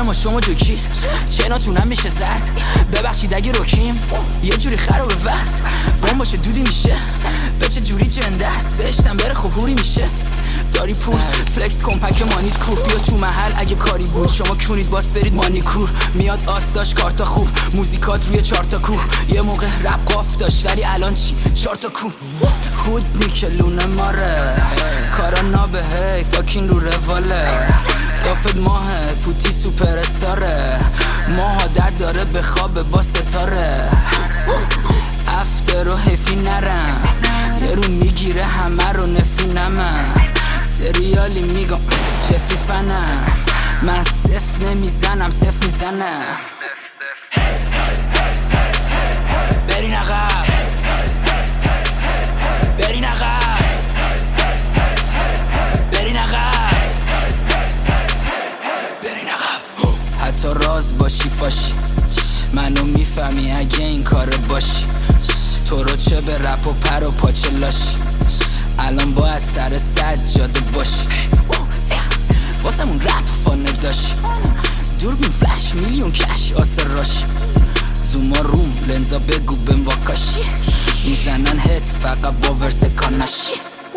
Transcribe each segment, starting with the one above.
ما شما جوکید چناتونم میشه زرد ببخشید اگه روکیم یه جوری خراب وقت بام باشه دودی میشه به چه جوری جنده است بهشتم بره خب هوری میشه داری پول فلکس کمپک مانیت کور بیا تو محل اگه کاری بود شما کونید باس برید مانیکور میاد آس داشت کارتا خوب موزیکات روی چارتا کوه یه موقع رپ قاف داشت ولی الان چی چارتا کو خود نیکلونه ماره کارا نابه هی فاکین رو رواله دافت ماه پوتی سوپر استاره ماها درد داره به خواب با ستاره افتر و حیفی نرم یه رو میگیره همه رو نفینمم سریالی میگم چفی فنم من صف نمیزنم صف میزنم برین عقب برین عقب برین عقب برین عقب حتی راز باشی فاشی منو میفهمی اگه این کار باشی تو رو چه به رپ و پر و پاچه لاشی الان باید سر سجاده باشی واسمون رپ فانه داشی دوربین فلش میلیون کش آسر راشی زوما روم لنزا بگو بم واکاشی میزنن هت فقط با ورس کاناشی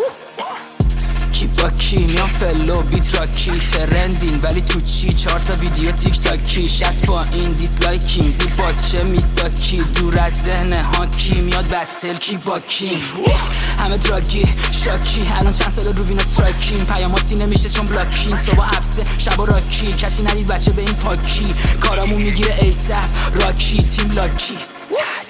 کی با کی میان فلو بیت راکی ترندین ولی تو چی 4 تا ویدیو تیک تاکی 60 با این دیسلایکین زیر بازشه میساکی دور از ذهن ها کی میاد بتل کی با کی همه دراگی شاکی الان چند سال رو وین استرایکین پیاماتی نمیشه چون بلاکین صبح عبسه شب و راکی کسی ندید بچه به این پاکی کارامون میگیره ایسف راکی تیم لاکی